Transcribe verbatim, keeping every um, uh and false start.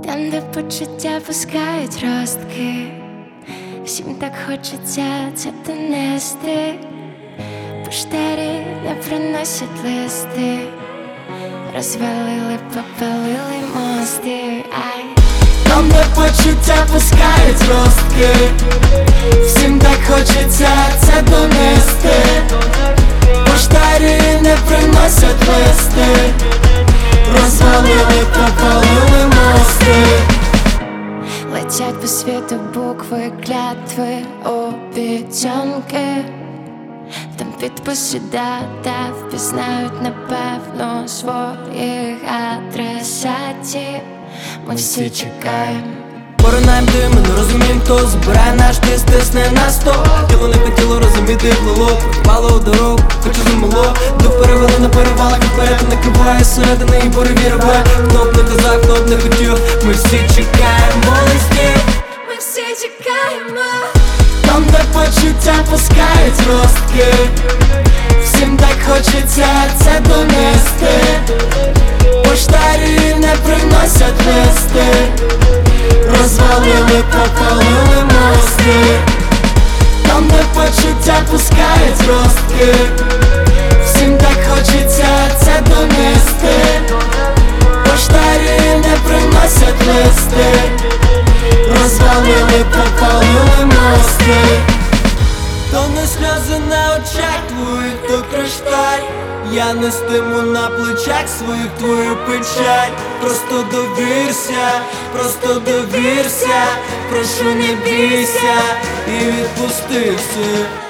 Там, де почуття пускають ростки, всім так хочеться це донести. Поштарі не приносять листи, розвалили, попалили мости. Ай. Там, де почуття пускають ростки, всім так хочеться це донести. Поштарі не приносять листи, розвалили, попалили мости. Летять по світу букви, клятви, обіцянки. Там підписи, дата, впізнають напевно своїх адресатів. Ми всі чекаємо. Поринаєм дим, ми не розумієм, хто збирає наш тиск, тисне на сто. Тіло не хотіло розуміти, плило, пропало у дорогу, хочу замило. Дух перевели на перевалах, і вперед накриває середини і перевірює. Хто б не казав, хто б не хотів, ми всі чекаємо листів. Ми всі чекаємо. Там, де почуття пускають ростки, всім так хочеться це донести. Поштарі не приносять листи, розвалили, попалили мости. Там, де почуття пускають ростки, всім так хочеться це донести. Поштарі не приносять листи, розвалили, попалили мости. То не сльози на очах твоїх, то кришталь. Я нестиму на плечах своїх твою печаль. Просто довірся, просто довірся, прошу не бійся і відпусти все.